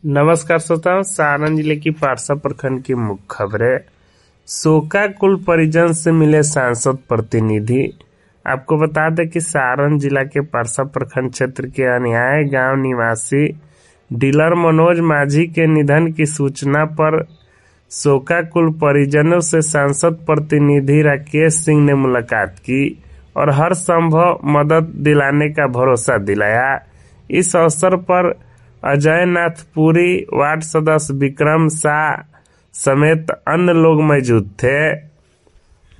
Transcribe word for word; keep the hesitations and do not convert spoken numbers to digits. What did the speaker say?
नमस्कार श्रोताओं, सारण जिले की पारसा प्रखंड की मुख्य खबरें। शोकाकुल परिजन से मिले सांसद प्रतिनिधि। आपको बता दें कि सारण जिला के पारसा प्रखंड क्षेत्र के अनियाय गांव निवासी डीलर मनोज माझी के निधन की सूचना पर शोकाकुल परिजनों से सांसद प्रतिनिधि राकेश सिंह ने मुलाकात की और हर संभव मदद दिलाने का भरोसा दिलाया। इस अवसर पर अजय नाथ पुरी, वार्ड सदस्य विक्रम शाह समेत अन्य लोग मौजूद थे।